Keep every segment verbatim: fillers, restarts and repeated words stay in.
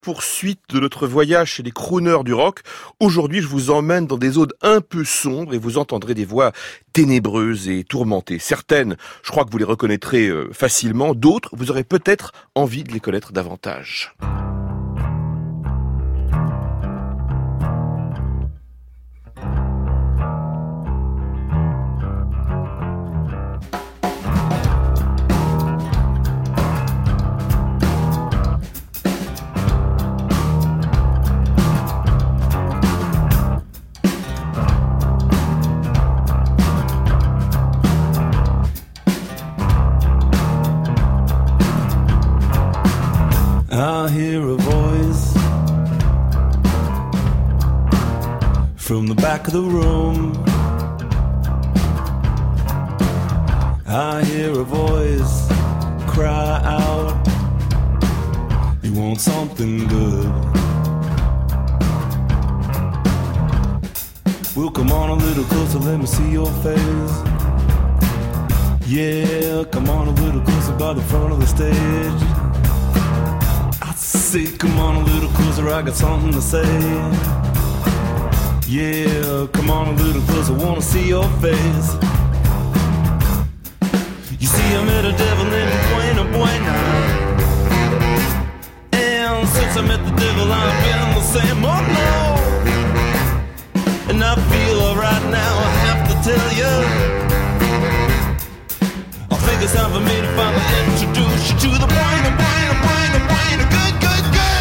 Poursuite de notre voyage chez les crooners du rock. Aujourd'hui, je vous emmène dans des zones un peu sombres et vous entendrez des voix ténébreuses et tourmentées. Certaines, je crois que vous les reconnaîtrez facilement. D'autres, vous aurez peut-être envie de les connaître davantage. I hear a voice from the back of the room. I hear a voice cry out, you want something good. Well, come on a little closer, let me see your face. Yeah, come on a little closer by the front of the stage. Say, come on a little closer, I got something to say. Yeah, come on a little closer, wanna see your face. You see, I met a devil named Buena Buena, and since I met the devil, I've been the same, oh no. And I feel alright now, I have to tell you, I think it's time for me to finally introduce you to the Buena Buena Buena Buena good, good.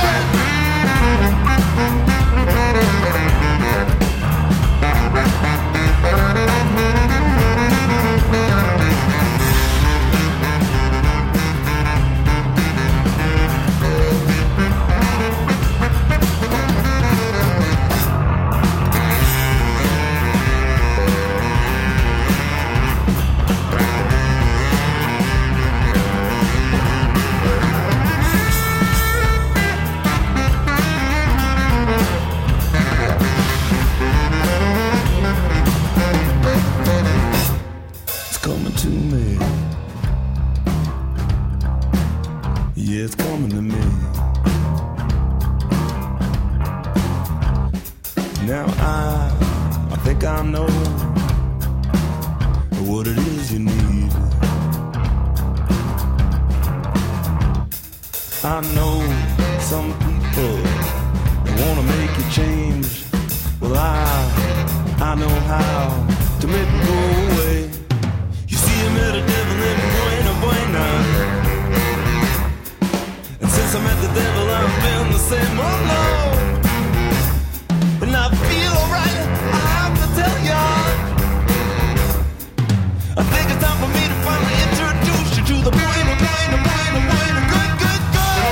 Now I, I think I know what it is you need. I know some people wanna make you change. Well, I, I know how to make it go away. You see, I met a devil named Buena Buena, and since I met the devil, I've been the same. Oh no. And I feel alright, I have to tell ya, I think it's time for me to finally introduce you to the Buena, Buena, Buena, Buena, good, good,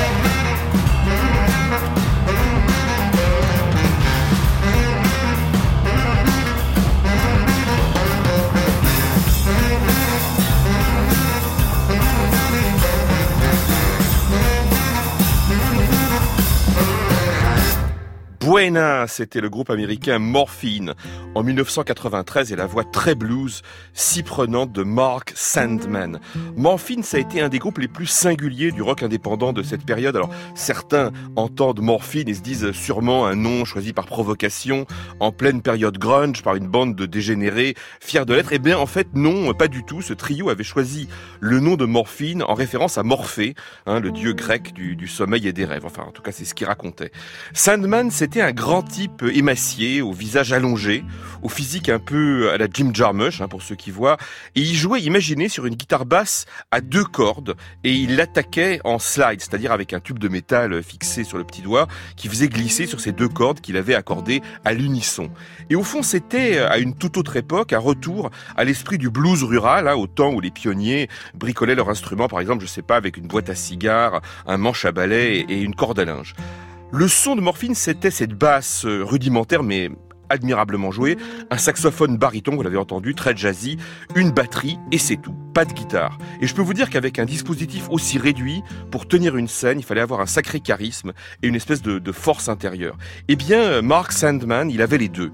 Buena, c'était le groupe américain Morphine en dix-neuf cent quatre-vingt-treize et la voix très blues, si prenante de Mark Sandman. Morphine, ça a été un des groupes les plus singuliers du rock indépendant de cette période. Alors certains entendent Morphine et se disent sûrement un nom choisi par provocation en pleine période grunge par une bande de dégénérés fiers de l'être. Eh bien en fait non, pas du tout. Ce trio avait choisi le nom de Morphine en référence à Morphée, hein, le dieu grec du, du sommeil et des rêves. Enfin en tout cas c'est ce qu'il racontait. Sandman, c'était un grand type émacié, au visage allongé, au physique un peu à la Jim Jarmusch, hein, pour ceux qui voient. Et il jouait, imaginez, sur une guitare basse à deux cordes, et il l'attaquait en slide, c'est-à-dire avec un tube de métal fixé sur le petit doigt, qui faisait glisser sur ces deux cordes qu'il avait accordées à l'unisson. Et au fond, c'était, à une toute autre époque, un retour à l'esprit du blues rural, hein, au temps où les pionniers bricolaient leur instrument, par exemple, je sais pas, avec une boîte à cigares, un manche à balai et une corde à linge. Le son de Morphine, c'était cette basse rudimentaire, mais admirablement jouée, un saxophone baryton, vous l'avez entendu, très jazzy, une batterie, et c'est tout, pas de guitare. Et je peux vous dire qu'avec un dispositif aussi réduit, pour tenir une scène, il fallait avoir un sacré charisme et une espèce de, de force intérieure. Eh bien, Mark Sandman, il avait les deux.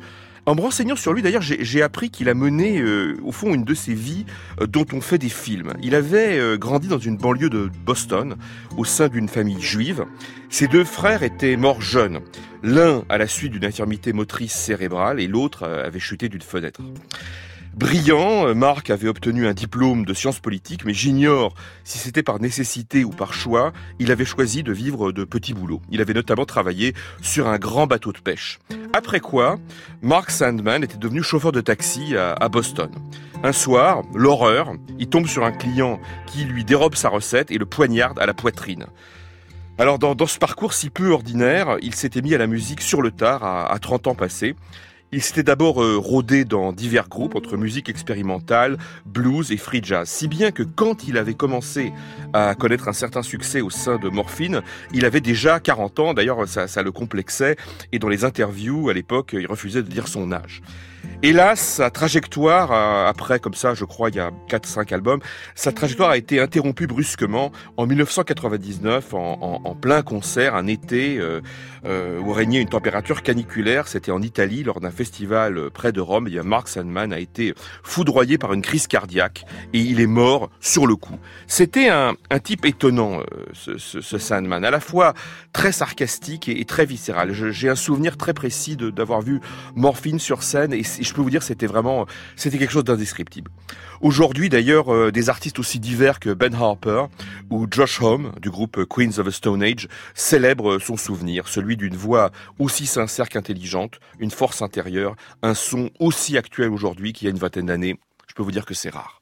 En me renseignant sur lui, d'ailleurs, j'ai, j'ai appris qu'il a mené, euh, au fond, une de ces vies euh, dont on fait des films. Il avait euh, grandi dans une banlieue de Boston, au sein d'une famille juive. Ses deux frères étaient morts jeunes. L'un à la suite d'une infirmité motrice cérébrale et l'autre euh, avait chuté d'une fenêtre. Brillant, Mark avait obtenu un diplôme de sciences politiques, mais j'ignore si c'était par nécessité ou par choix, il avait choisi de vivre de petits boulots. Il avait notamment travaillé sur un grand bateau de pêche. Après quoi, Mark Sandman était devenu chauffeur de taxi à, à Boston. Un soir, l'horreur, il tombe sur un client qui lui dérobe sa recette et le poignarde à la poitrine. Alors dans, dans ce parcours si peu ordinaire, il s'était mis à la musique sur le tard à, à trente ans passés. Il s'était d'abord euh, rodé dans divers groupes entre musique expérimentale, blues et free jazz, si bien que quand il avait commencé à connaître un certain succès au sein de Morphine, il avait déjà quarante ans, d'ailleurs ça, ça le complexait, et dans les interviews à l'époque, il refusait de dire son âge. Hélas, sa trajectoire, après comme ça, je crois, il y a quatre cinq albums, sa trajectoire a été interrompue brusquement en dix-neuf cent quatre-vingt-dix-neuf, en, en, en plein concert, un été euh, euh, où régnait une température caniculaire. C'était en Italie, lors d'un festival près de Rome. Et Mark Sandman a été foudroyé par une crise cardiaque et il est mort sur le coup. C'était un, un type étonnant, euh, ce, ce, ce Sandman, à la fois très sarcastique et, et très viscéral. Je, j'ai un souvenir très précis de, d'avoir vu Morphine sur scène et je peux vous dire, c'était vraiment, c'était quelque chose d'indescriptible. Aujourd'hui, d'ailleurs, euh, des artistes aussi divers que Ben Harper ou Josh Homme, du groupe Queens of the Stone Age, célèbrent son souvenir, celui d'une voix aussi sincère qu'intelligente, une force intérieure, un son aussi actuel aujourd'hui qu'il y a une vingtaine d'années. Je peux vous dire que c'est rare.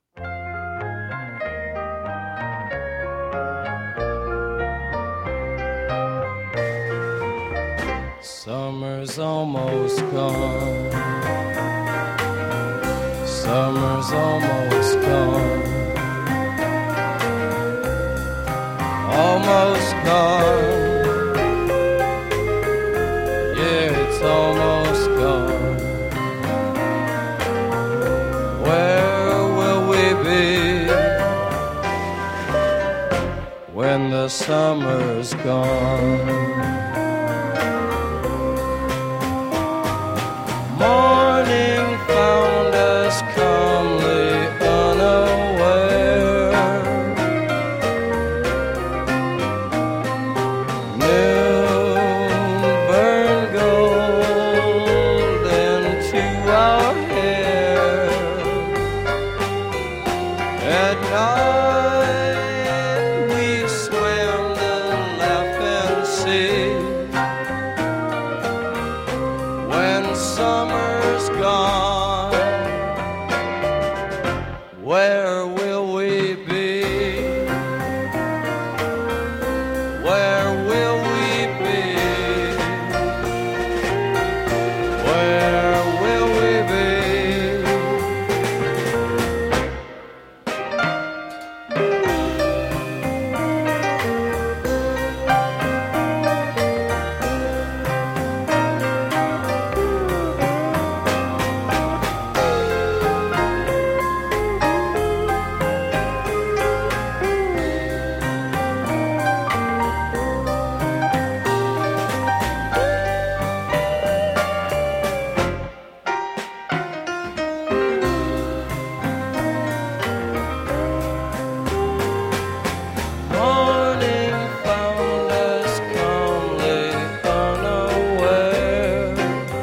Summer's almost gone. Summer's almost gone. Almost gone. Yeah, it's almost gone. Where will we be when the summer's gone? Morning found us calmly unaware. Noon burned gold into our hair. At night we swam the laughing sea. When summer's gone, where will we be? Where will we be? Where will we be? Morning found us calmly unaware.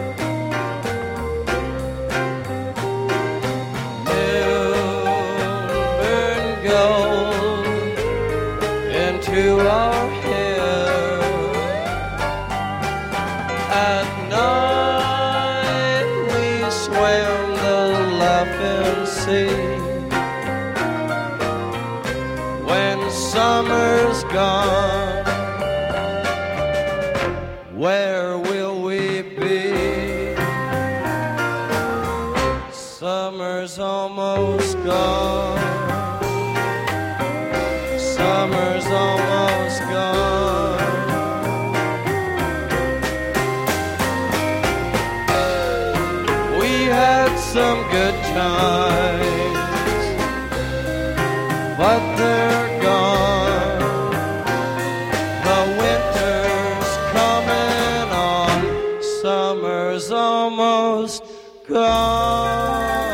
Noon burned gold into our hair. At night we swam the laughing sea. When summer's gone, where will we be? Summer's almost gone. Summer's almost gone. We had some good times, but they're gone. The winter's coming on, summer summer's almost gone.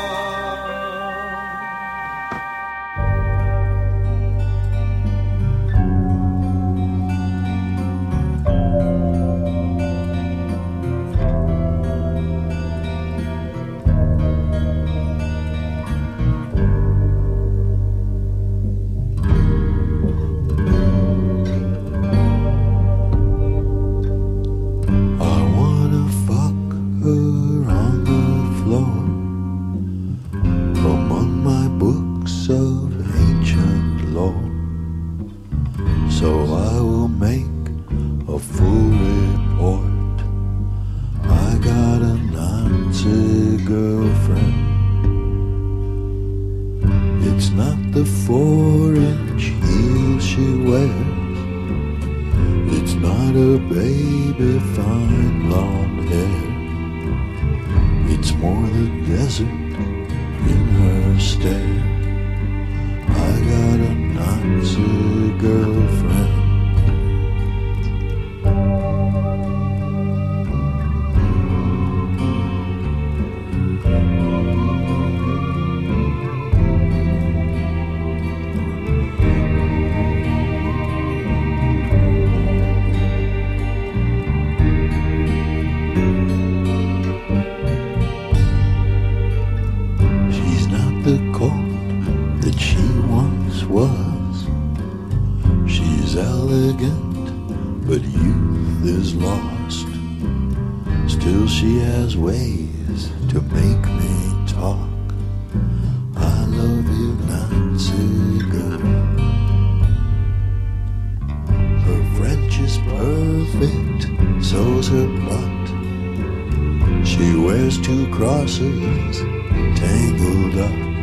Tangled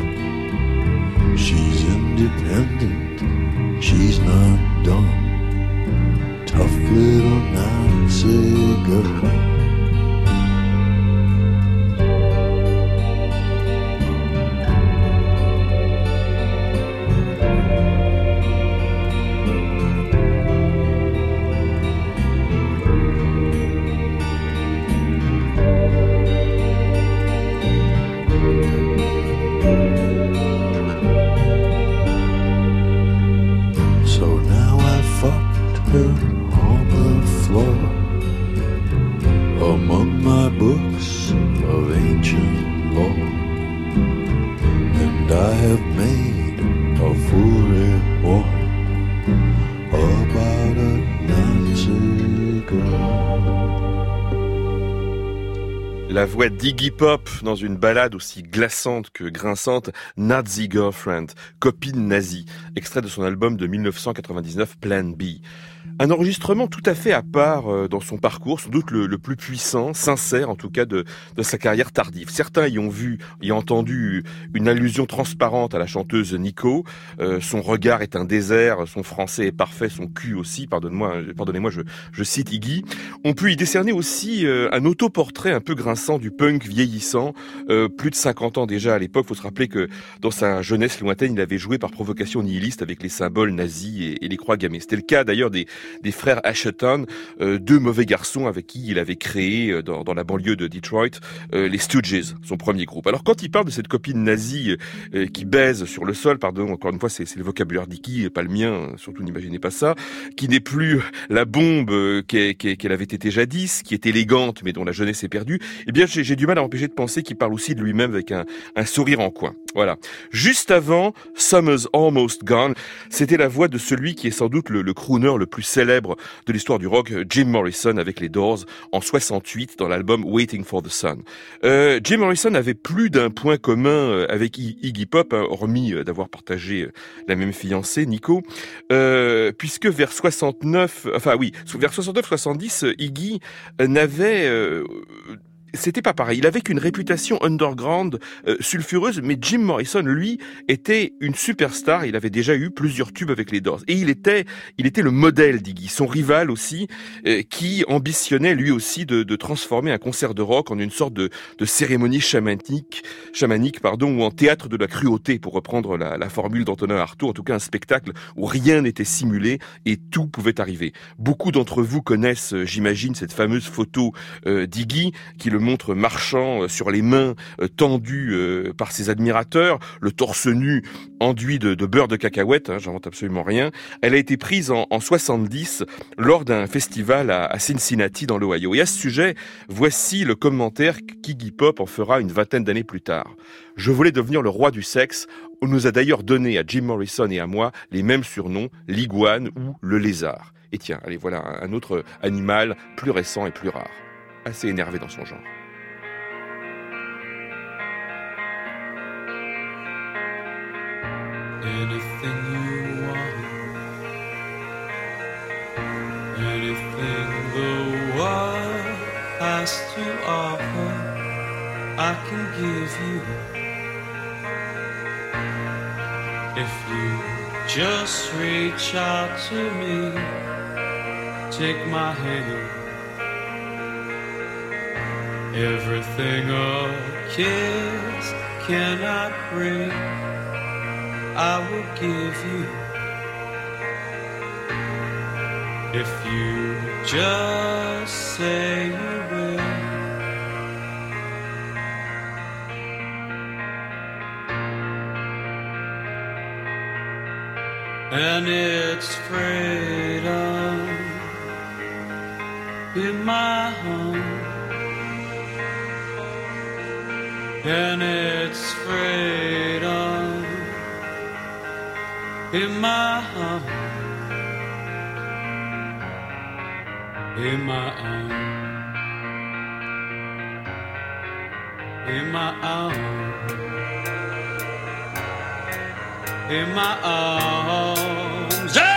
up, she's independent, she's not dumb, tough little Nancy girl. La voix d'Iggy Pop dans une ballade aussi glaçante que grinçante, Nazi Girlfriend, copine nazie, extrait de son album de dix-neuf cent quatre-vingt-dix-neuf, Plan B. Un enregistrement tout à fait à part dans son parcours, sans doute le, le plus puissant, sincère en tout cas de, de sa carrière tardive. Certains y ont vu, y ont entendu une allusion transparente à la chanteuse Nico. Euh, son regard est un désert, son français est parfait, son cul aussi, pardonne-moi, pardonnez-moi, je, je cite Iggy. On peut y décerner aussi euh, un autoportrait un peu grinçant du punk vieillissant, euh, plus de cinquante ans déjà à l'époque. Faut se rappeler que dans sa jeunesse lointaine, il avait joué par provocation nihiliste avec les symboles nazis et, et les croix gammées. C'était le cas d'ailleurs des des frères Asheton, euh, deux mauvais garçons avec qui il avait créé euh, dans, dans la banlieue de Detroit euh, les Stooges, son premier groupe. Alors quand il parle de cette copine nazie euh, qui baise sur le sol, pardon, encore une fois c'est, c'est le vocabulaire d'Iggy, pas le mien, surtout n'imaginez pas ça, qui n'est plus la bombe euh, qu'elle, qu'elle avait été jadis, qui est élégante mais dont la jeunesse est perdue, eh bien j'ai, j'ai du mal à empêcher de penser qu'il parle aussi de lui-même avec un, un sourire en coin. Voilà. Juste avant, Summer's Almost Gone, c'était la voix de celui qui est sans doute le, le crooner le plus célèbre de l'histoire du rock, Jim Morrison avec les Doors en soixante-huit dans l'album Waiting for the Sun. Euh, Jim Morrison avait plus d'un point commun avec Iggy Pop, hein, hormis d'avoir partagé la même fiancée, Nico, euh, puisque vers soixante-neuf, enfin oui, vers soixante-neuf soixante-dix, Iggy n'avait euh, c'était pas pareil. Il avait qu'une réputation underground euh, sulfureuse, mais Jim Morrison, lui, était une superstar. Il avait déjà eu plusieurs tubes avec les Doors. Et il était, il était le modèle d'Iggy, son rival aussi, euh, qui ambitionnait lui aussi de, de transformer un concert de rock en une sorte de, de cérémonie chamanique, chamanique pardon, ou en théâtre de la cruauté, pour reprendre la, la formule d'Antonin Artaud. En tout cas, un spectacle où rien n'était simulé et tout pouvait arriver. Beaucoup d'entre vous connaissent, j'imagine, cette fameuse photo euh, d'Iggy qui le montre marchant euh, sur les mains euh, tendues euh, par ses admirateurs, le torse nu enduit de, de beurre de cacahuète, hein, j'invente absolument rien. Elle a été prise en, en soixante-dix lors d'un festival à, à Cincinnati dans l'Ohio. Et à ce sujet, voici le commentaire qu'Iggy Pop en fera une vingtaine d'années plus tard. « Je voulais devenir le roi du sexe. On nous a d'ailleurs donné à Jim Morrison et à moi les mêmes surnoms, l'iguane ou le lézard. » Et tiens, allez, voilà un autre animal plus récent et plus rare, assez énervé dans son genre. Anything you want, anything the world has to offer, I can give you. If you just reach out to me, take my hand. Everything a kiss cannot bring, I will give you. If you just say you will. And it's freedom in my home, and it's freedom in my home, in my own, in my own, in my arms. Yeah!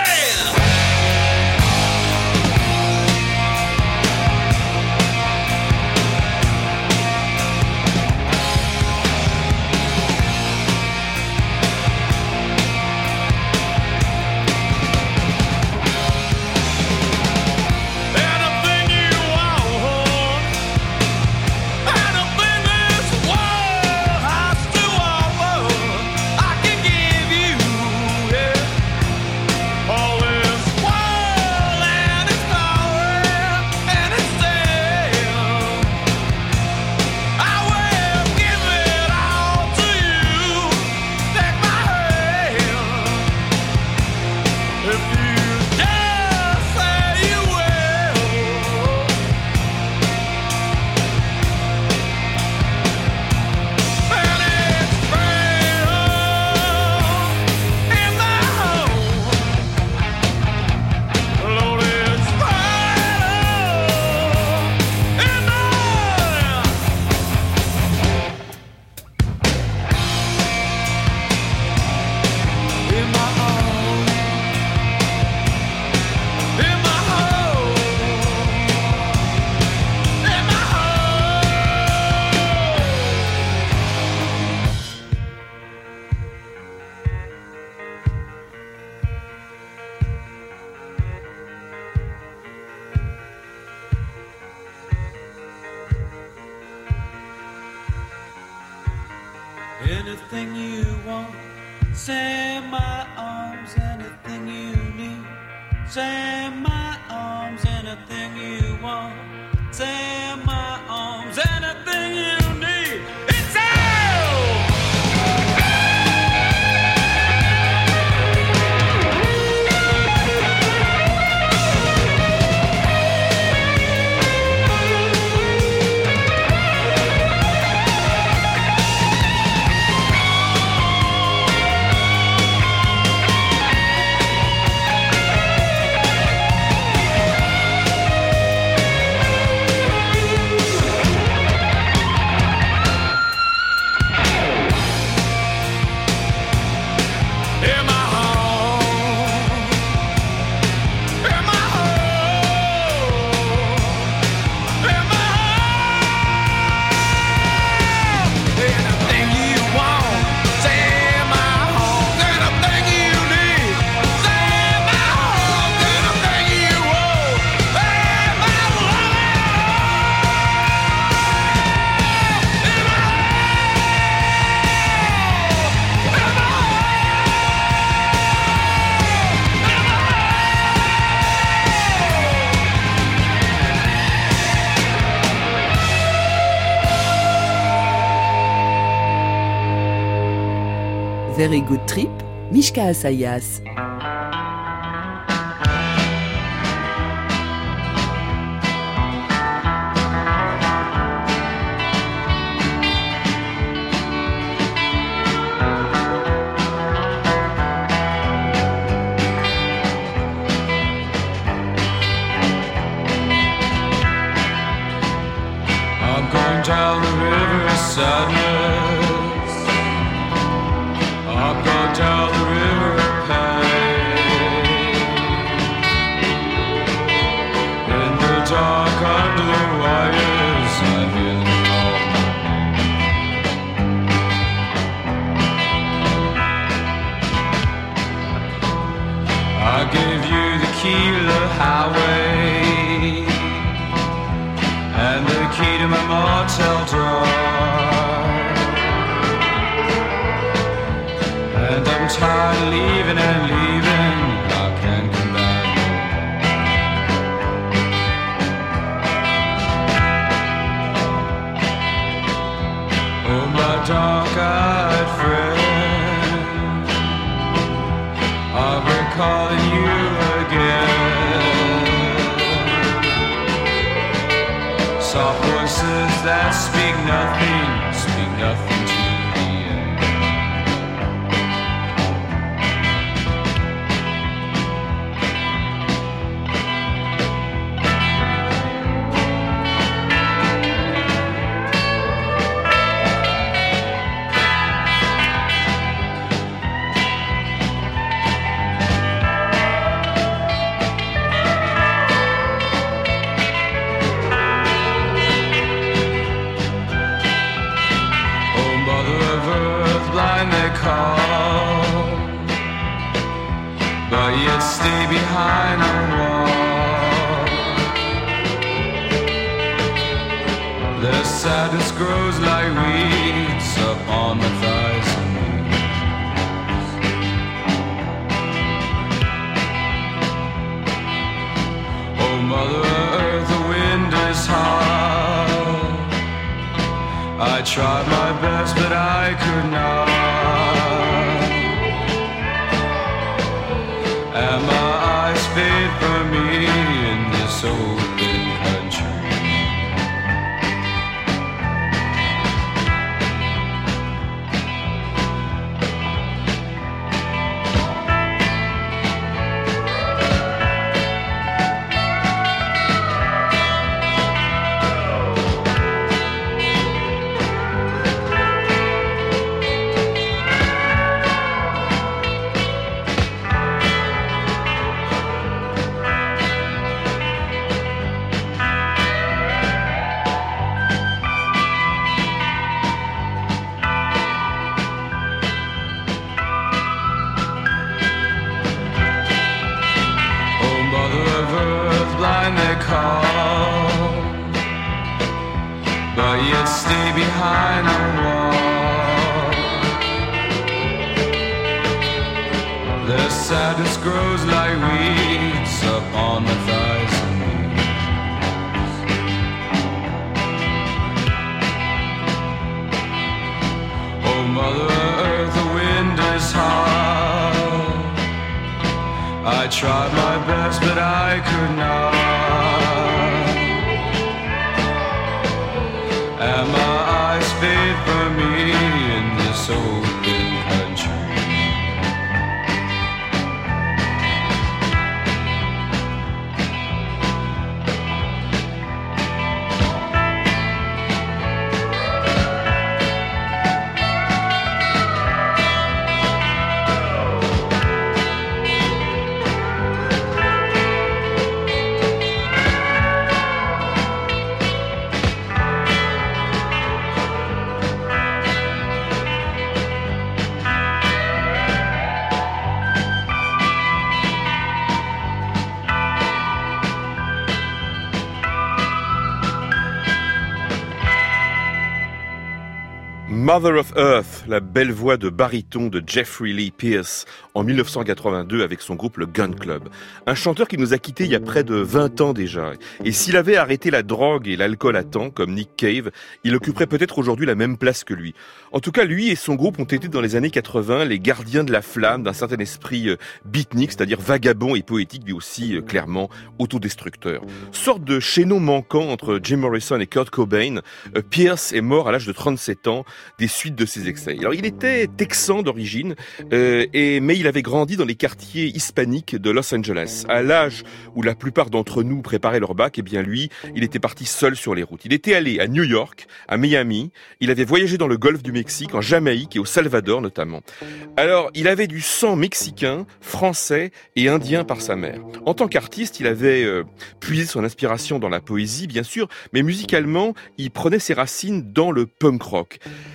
Anything you want, say in my arms. Anything you need, say in my arms. Anything you want, say in my arms. Anything you need, it's all. Very Good Trip, Mishka Assayas. Down the river of sadness, I'll go down the river of pain. In the dark under the wires, I hear them call my name. I gave you the key to the highway and the key to my motel door, and I'm tired of leaving and leaving. I can't come back no more. Oh, my dark-eyed friend, I'll be calling you again. Soft voices that speak nothing, speak nothing to the end. Call, but yet stay behind the wall. The sadness grows like weeds upon my thighs and knees. Oh, Mother Earth, the wind is hard. I tried my best, but I could not. And my eyes fade from me in this open country. But yet stay behind the wall. The sadness grows like weeds upon my thighs and knees. Oh, Mother Earth, the wind is hard. I tried my best, but I could not. And my eyes fade from me in this open country. Mother of Earth, la belle voix de baryton de Jeffrey Lee Pierce, en dix-neuf cent quatre-vingt-deux avec son groupe le Gun Club. Un chanteur qui nous a quittés il y a près de vingt ans déjà. Et s'il avait arrêté la drogue et l'alcool à temps, comme Nick Cave, il occuperait peut-être aujourd'hui la même place que lui. En tout cas, lui et son groupe ont été dans les années quatre-vingts les gardiens de la flamme d'un certain esprit euh, beatnik, c'est-à-dire vagabond et poétique, mais aussi euh, clairement autodestructeur. Sorte de chaînon manquant entre Jim Morrison et Kurt Cobain, euh, Pierce est mort à l'âge de trente-sept ans des suites de ses excès. Alors il était texan d'origine, euh, et, mais il avait grandi dans les quartiers hispaniques de Los Angeles. À l'âge où la plupart d'entre nous préparaient leur bac, eh bien lui, il était parti seul sur les routes. Il était allé à New York, à Miami, il avait voyagé dans le golfe du Mexique, en Jamaïque et au Salvador notamment. Alors il avait du sang mexicain, français et indien par sa mère. En tant qu'artiste, il avait euh, puisé son inspiration dans la poésie, bien sûr, mais musicalement, il prenait ses racines dans le punk rock.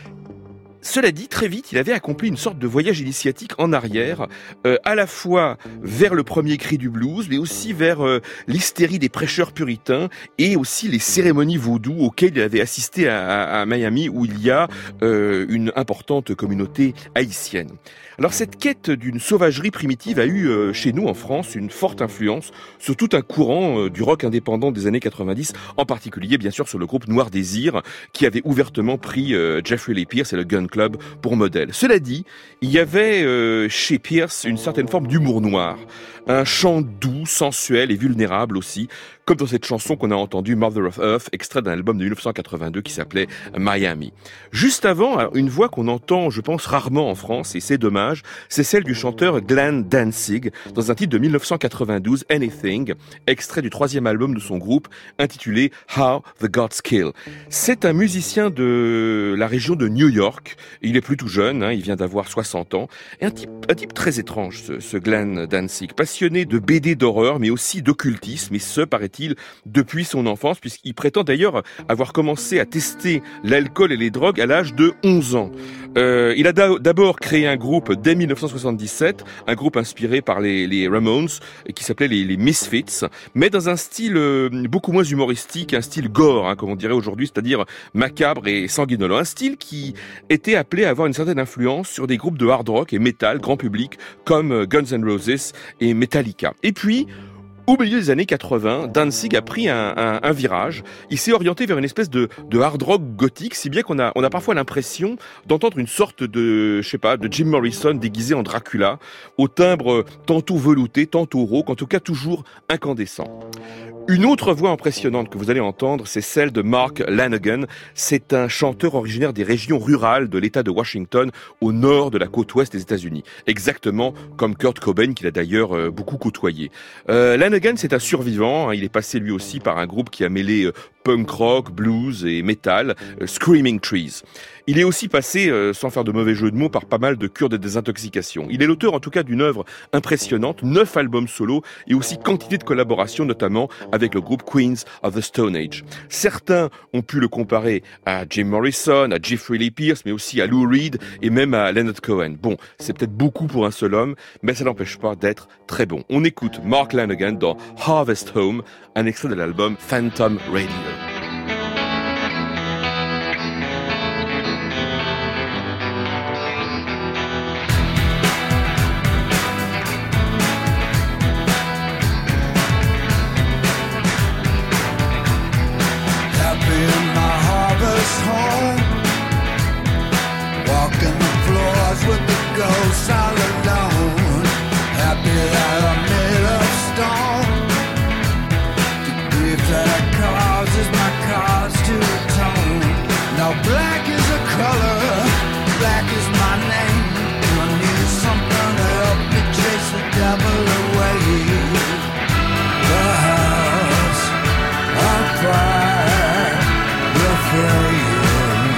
Cela dit, très vite, il avait accompli une sorte de voyage initiatique en arrière, euh, à la fois vers le premier cri du blues, mais aussi vers euh, l'hystérie des prêcheurs puritains et aussi les cérémonies vaudou auxquelles il avait assisté à, à, à Miami, où il y a euh, une importante communauté haïtienne. Alors cette quête d'une sauvagerie primitive a eu euh, chez nous en France une forte influence sur tout un courant euh, du rock indépendant des années quatre-vingt-dix, en particulier bien sûr sur le groupe Noir Désir qui avait ouvertement pris euh, Jeffrey Lee Pierce et le Gun Club pour modèle. Cela dit, il y avait euh, chez Pierce une certaine forme d'humour noir, un chant doux, sensuel et vulnérable aussi, comme dans cette chanson qu'on a entendue, Mother of Earth, extrait d'un album de dix-neuf cent quatre-vingt-deux qui s'appelait Miami. Juste avant, une voix qu'on entend, je pense, rarement en France, et c'est dommage, c'est celle du chanteur Glenn Danzig, dans un titre de dix-neuf cent quatre-vingt-douze, Anything, extrait du troisième album de son groupe, intitulé How the Gods Kill. C'est un musicien de la région de New York, il est plus tout jeune, hein, il vient d'avoir soixante ans, et un type, un type très étrange, ce, ce Glenn Danzig, passionné de B D d'horreur, mais aussi d'occultisme, et ce, paraît-il, depuis son enfance, puisqu'il prétend d'ailleurs avoir commencé à tester l'alcool et les drogues à l'âge de onze ans. Euh, il a d'abord créé un groupe dès dix-neuf cent soixante-dix-sept, un groupe inspiré par les, les Ramones, qui s'appelait les, les Misfits, mais dans un style euh, beaucoup moins humoristique, un style gore, hein, comme on dirait aujourd'hui, c'est-à-dire macabre et sanguinolent. Un style qui était appelé à avoir une certaine influence sur des groupes de hard rock et metal grand public, comme Guns N' Roses et Metallica. Et puis, au milieu des années quatre-vingts, Danzig a pris un, un, un virage. Il s'est orienté vers une espèce de, de hard rock gothique, si bien qu'on a, on a parfois l'impression d'entendre une sorte de, je sais pas, de Jim Morrison déguisé en Dracula, au timbre tantôt velouté, tantôt rauque, en tout cas toujours incandescent. Une autre voix impressionnante que vous allez entendre, c'est celle de Mark Lanegan. C'est un chanteur originaire des régions rurales de l'État de Washington, au nord de la côte ouest des États-Unis. Exactement comme Kurt Cobain, qu'il a d'ailleurs euh, beaucoup côtoyé. Euh, Lanegan, c'est un survivant. Hein, il est passé lui aussi par un groupe qui a mêlé euh, punk rock, blues et metal, euh, Screaming Trees. Il est aussi passé, euh, sans faire de mauvais jeu de mots, par pas mal de cures de désintoxication. Il est l'auteur en tout cas d'une œuvre impressionnante, neuf albums solo et aussi quantité de collaborations, notamment avec le groupe Queens of the Stone Age. Certains ont pu le comparer à Jim Morrison, à Jeffrey Lee Pierce, mais aussi à Lou Reed et même à Leonard Cohen. Bon, c'est peut-être beaucoup pour un seul homme, mais ça n'empêche pas d'être très bon. On écoute Mark Lanegan dans Harvest Home, un extrait de l'album Phantom Radio. Fire, the flame.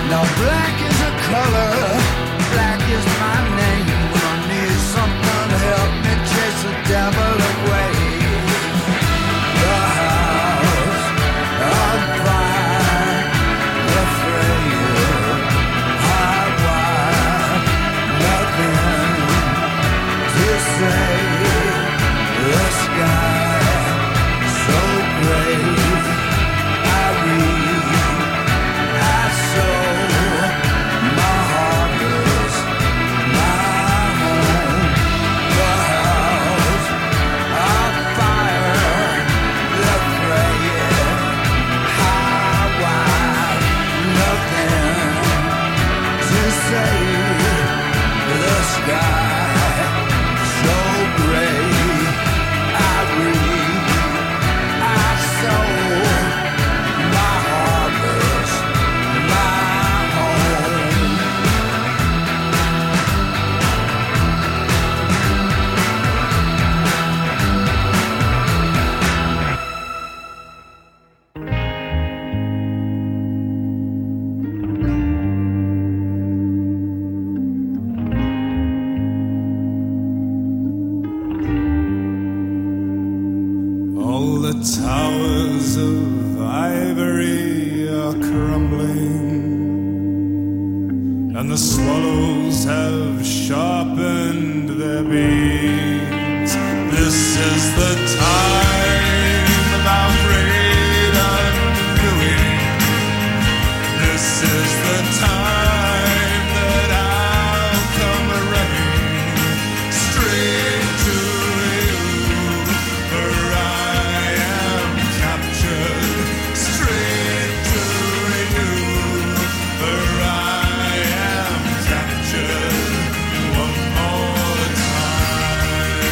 Now black is a color, black is my name. When I need something to help me chase the devil away. The house on fire, afraid, high wire, nothing to say. The sky so gray, I read, I sow. My harvest, my home, the house of fire, the praying, high wire, nothing to say. The sky so gray, I read, I sow. My harvest, my home. All the towers of ivory are crumbling, and the swallows have sharpened their beaks. This is the time of our great undoing. This is the time that I'll come running straight to you, for I am captured. Straight to you, for I am captured. One more time.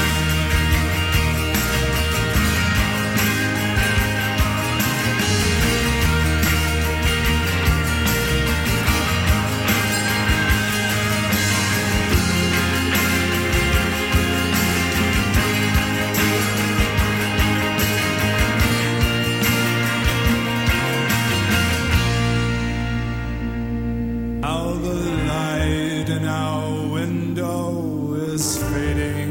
How the light in our window is fading,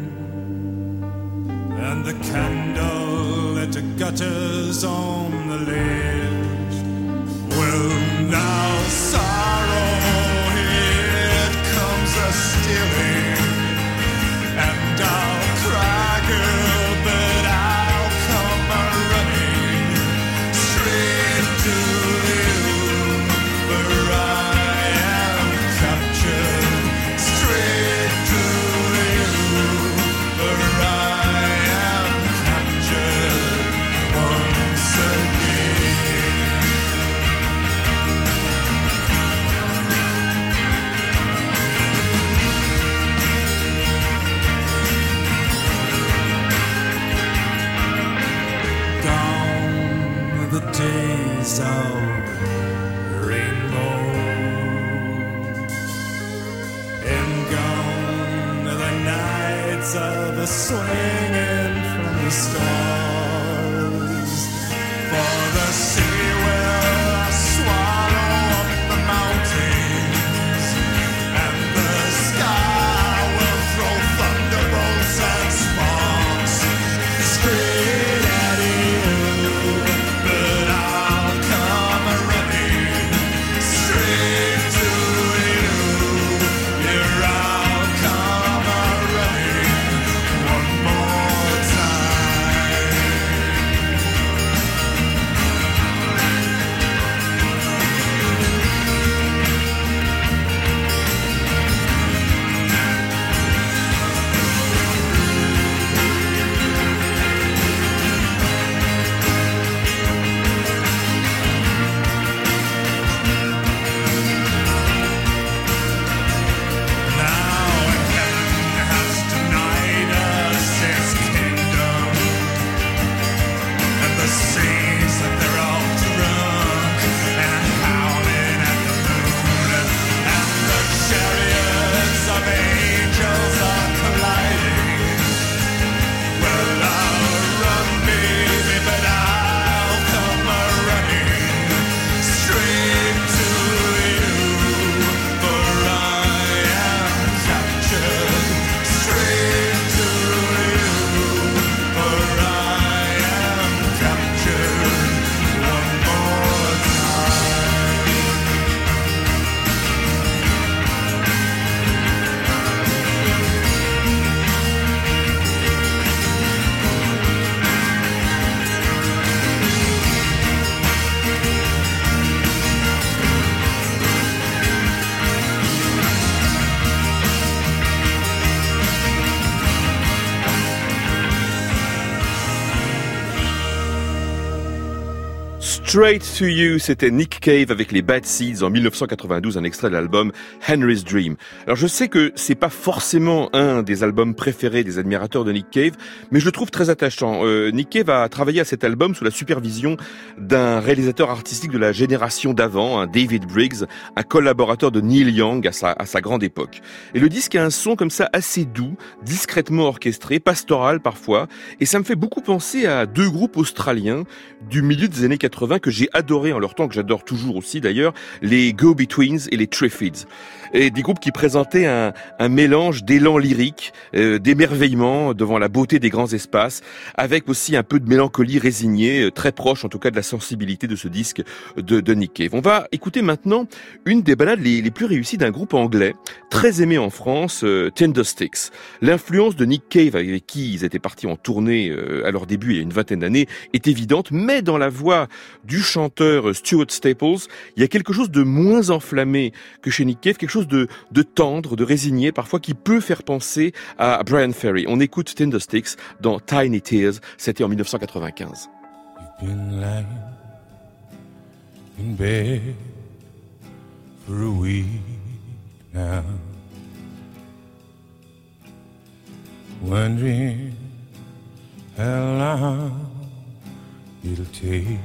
and the candle it gutters on the ledge. Well, now sorrow it comes a stealing, and I'll cry, girl, but I'll come a running straight to you, for I am captured. Straight to you, for I am captured once again. Gone the days of rainbow, and gone the nights of a swinging from the stars. For the sea will swallow up the mountains, and the sky will throw thunderbolts and sparks straight at you, but I'll come running straight to you. Here I'll come running one more time. Straight to You, c'était Nick Cave avec les Bad Seeds en dix-neuf cent quatre-vingt-douze, un extrait de l'album Henry's Dream. Alors je sais que c'est pas forcément un des albums préférés des admirateurs de Nick Cave, mais je le trouve très attachant. Euh, Nick Cave a travaillé à cet album sous la supervision d'un réalisateur artistique de la génération d'avant, hein, David Briggs, un collaborateur de Neil Young à sa, à sa grande époque. Et le disque a un son comme ça assez doux, discrètement orchestré, pastoral parfois, et ça me fait beaucoup penser à deux groupes australiens du milieu des années quatre-vingts que j'ai adoré en leur temps, que j'adore toujours aussi d'ailleurs, les Go-Betweens et les Triffids. Et des groupes qui présentaient un, un mélange d'élan lyrique, euh, d'émerveillement devant la beauté des grands espaces, avec aussi un peu de mélancolie résignée, euh, très proche en tout cas de la sensibilité de ce disque de, de Nick Cave. On va écouter maintenant une des ballades les, les plus réussies d'un groupe anglais, très aimé en France, euh, Tindersticks. L'influence de Nick Cave, avec qui ils étaient partis en tournée euh, à leur début il y a une vingtaine d'années, est évidente, mais dans la voix du chanteur Stuart Staples, il y a quelque chose de moins enflammé que chez Nick Cave, quelque chose de, de tendre, de résigné, parfois qui peut faire penser à Brian Ferry. On écoute Tindersticks dans Tiny Tears, c'était en dix-neuf cent quatre-vingt-quinze. You've been lying in bed for a week now, wondering how long it'll take.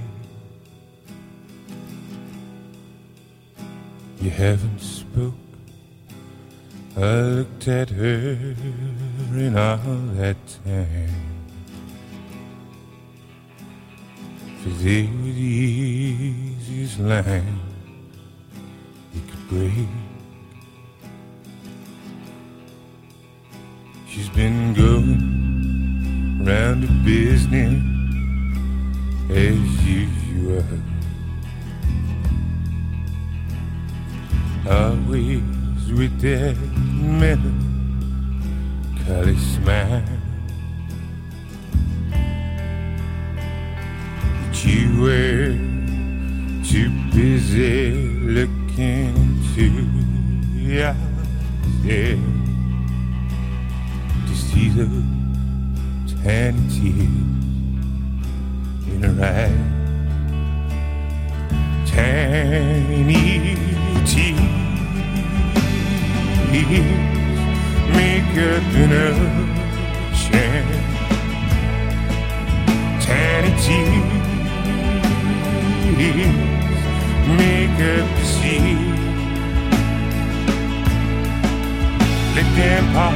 You haven't spoke. I looked at her in all that time. For they were the easiest line you could break. She's been going round the business as usual, always with that melancholy smile. But you were too busy looking into yourself to see those tiny tears in her eyes. Tiny tears make up an ocean. Tiny tears make up the sea. Let them pour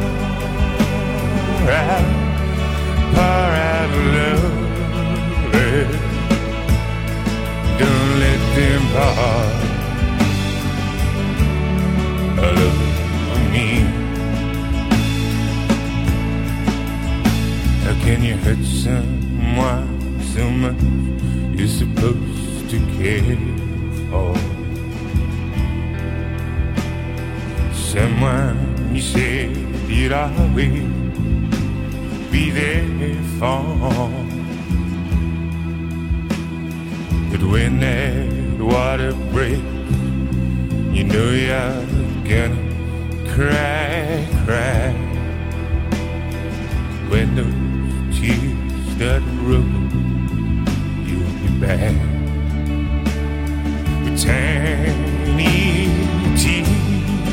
out, pour out love. Don't let them part. I love me. How can you hurt someone so much you're supposed to care for? Someone you said you'd always be there for. But when that water breaks, you know you're gonna cry, cry. When those tears start rolling, you'll be back. With tiny tears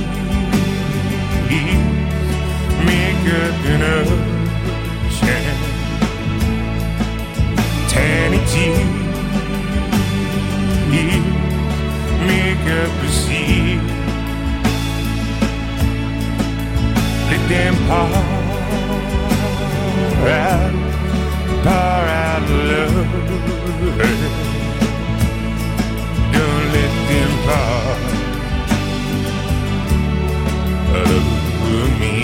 make up an ocean. Tiny tears make up the sea. Let them pour out, pour out love. Don't let them part of me.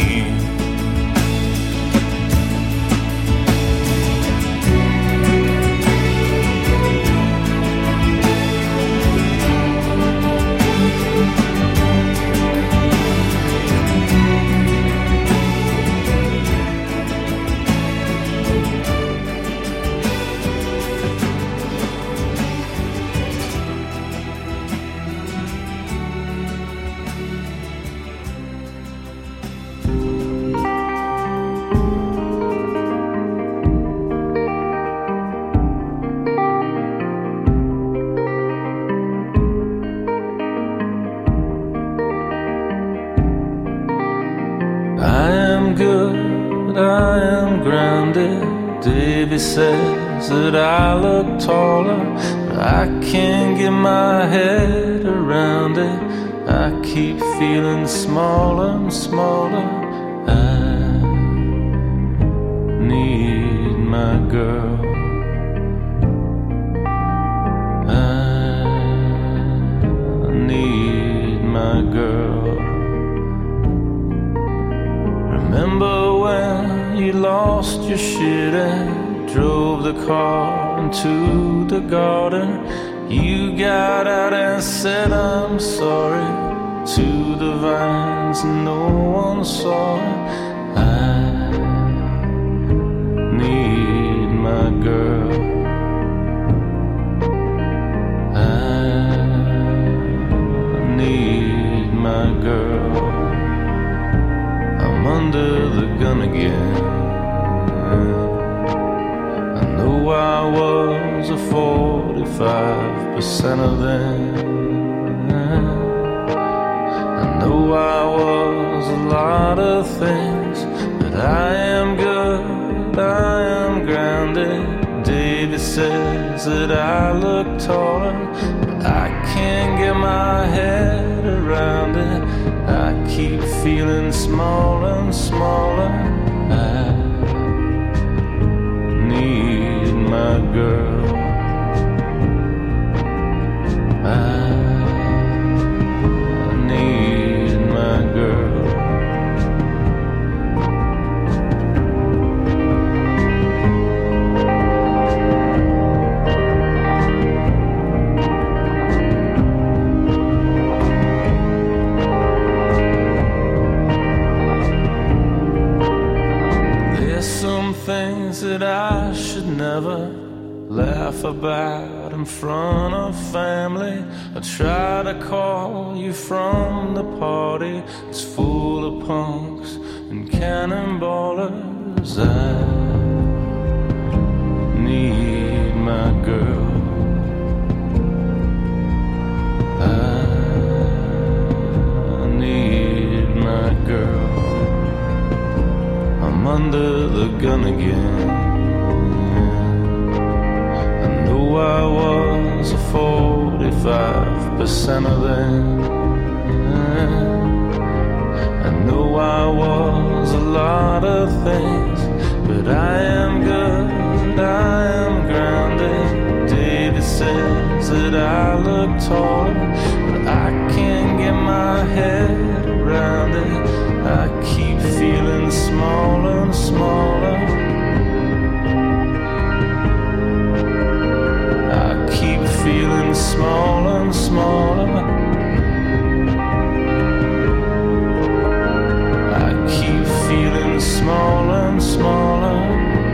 good, I am grounded. Davy says that I look taller, but I can't get my head around it. I keep feeling smaller and smaller. I need my girl. I need my girl. Remember when you lost your shit and drove the car into the garden? You got out and said I'm sorry to the vines, no one saw it. I need my girl. I need my girl. I'm under the gun again. I know I was a forty-five percent of them. I know I was a lot of things, but I am good, I am grounded. David says that I look taller, but I can't get my head around it. I keep feeling smaller and smaller. I need my girl. I need my girl. There's some things that I should never laugh about in front of family. I try to call you from the party. It's full of punks and cannonballers. I need my girl. I need my girl. I'm under the gun again. I was a forty-five percent of them. I know I was a lot of things, but I am good, I am grounded. David says that I look tall, but I can't get my head around it. I keep feeling smaller and smaller. Feeling smaller and smaller. I keep feeling smaller and smaller.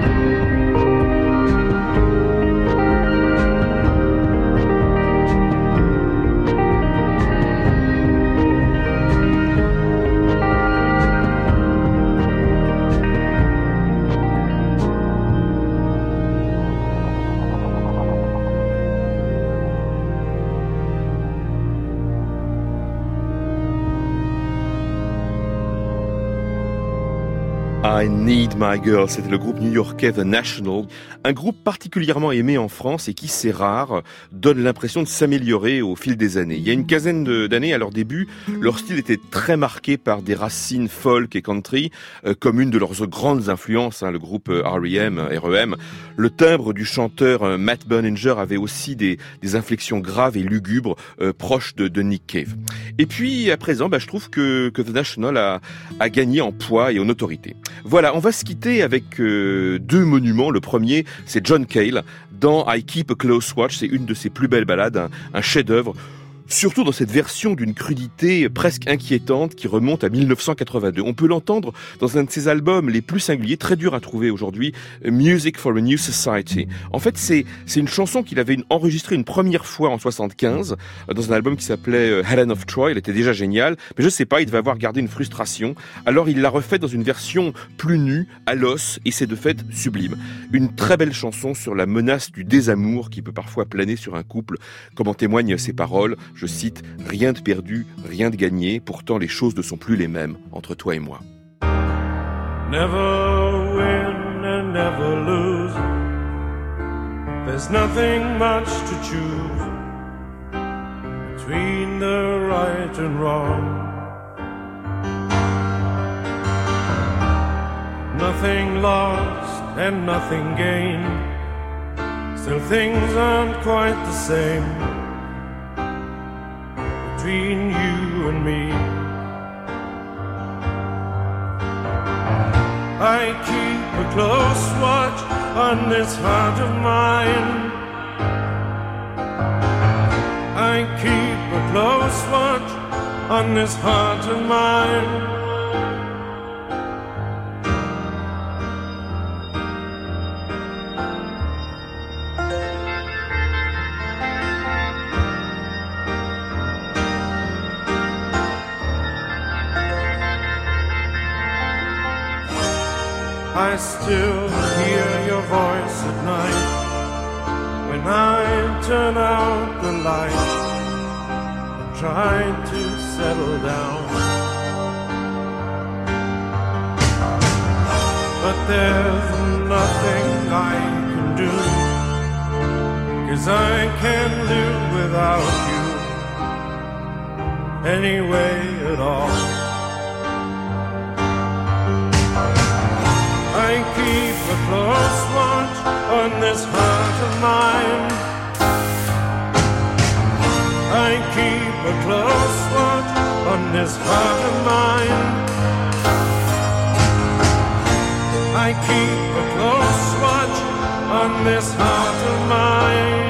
I Need My Girl, c'était le groupe new-yorkais The National, un groupe particulièrement aimé en France et qui, c'est rare, donne l'impression de s'améliorer au fil des années. Il y a une quinzaine d'années, à leur début, leur style était très marqué par des racines folk et country, euh, comme une de leurs grandes influences, hein, le groupe R E M, R E M. Le timbre du chanteur euh, Matt Berninger avait aussi des, des inflexions graves et lugubres, euh, proches de, de Nick Cave. Et puis, à présent, bah, je trouve que, que The National a, a gagné en poids et en autorité. Voilà, on va se quitter avec euh, deux monuments. Le premier, c'est John Cale dans I Keep a Close Watch. C'est une de ses plus belles ballades, un, un chef-d'œuvre. Surtout dans cette version d'une crudité presque inquiétante qui remonte à mille neuf cent quatre-vingt-deux. On peut l'entendre dans un de ses albums les plus singuliers, très dur à trouver aujourd'hui, Music for a New Society. En fait, c'est, c'est une chanson qu'il avait enregistrée une première fois en soixante-quinze, dans un album qui s'appelait Helen of Troy. Elle était déjà géniale, mais je sais pas, il devait avoir gardé une frustration. Alors il l'a refaite dans une version plus nue, à l'os, et c'est de fait sublime. Une très belle chanson sur la menace du désamour qui peut parfois planer sur un couple, comme en témoignent ses paroles. Je cite, « Rien de perdu, rien de gagné, pourtant les choses ne sont plus les mêmes entre toi et moi. » Never win and never lose. There's nothing much to choose between the right and wrong. Nothing lost and nothing gained. Still things aren't quite the same between you and me. I keep a close watch on this heart of mine. I keep a close watch on this heart of mine. I still hear your voice at night when I turn out the light and try to settle down. But there's nothing I can do, 'cause I can't live without you anyway at all. I keep a close watch on this heart of mine. I keep a close watch on this heart of mine. I keep a close watch on this heart of mine.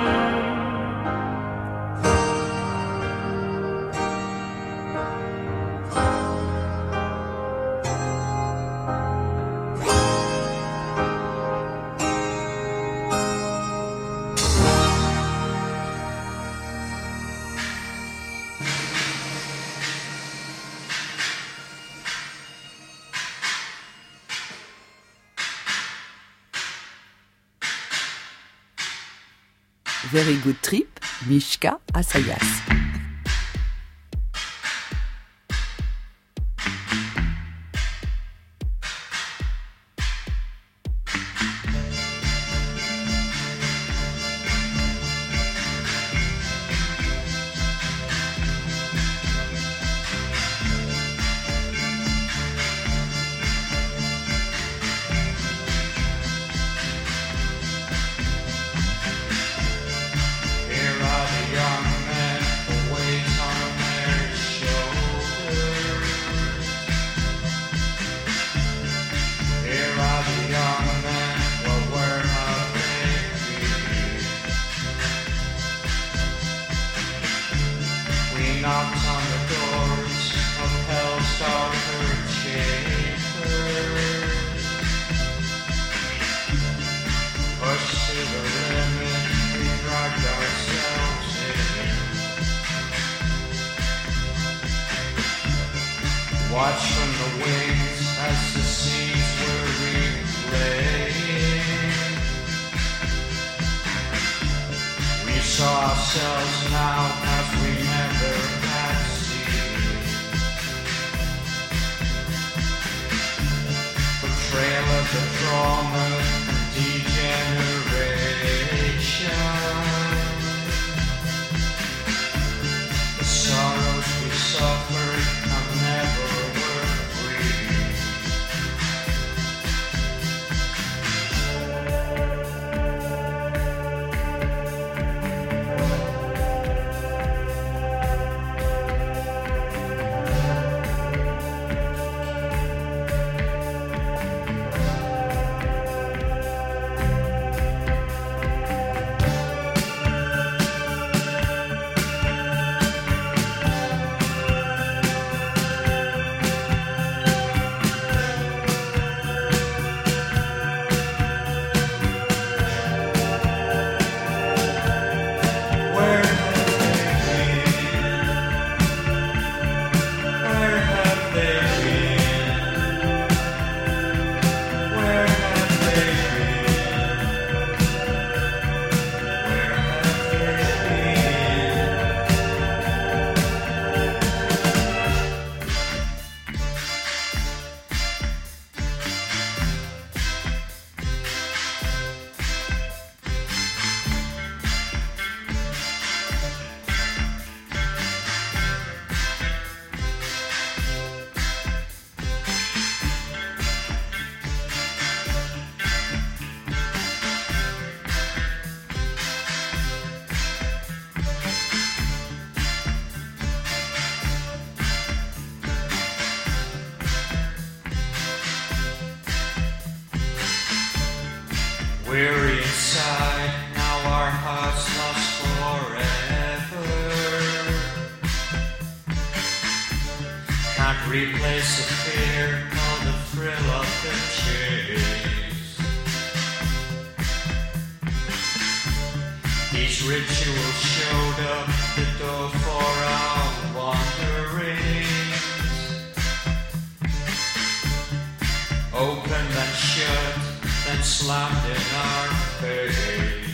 Very Good Trip, Mishka Asayas. Knocks on the doors of hell's darker chambers. Pushed to the limit, we dragged ourselves in. Watch from the wings as the seas were replaying. We saw ourselves now as we never had seen. Betrayal of the drama and degeneration. The sorrows we suffered have never were free. Weary inside, now our hearts lost forever. Can't replace the fear nor the thrill of the chase. These rituals showed up the door for our wanderings. Opened and shut, then slammed in our face.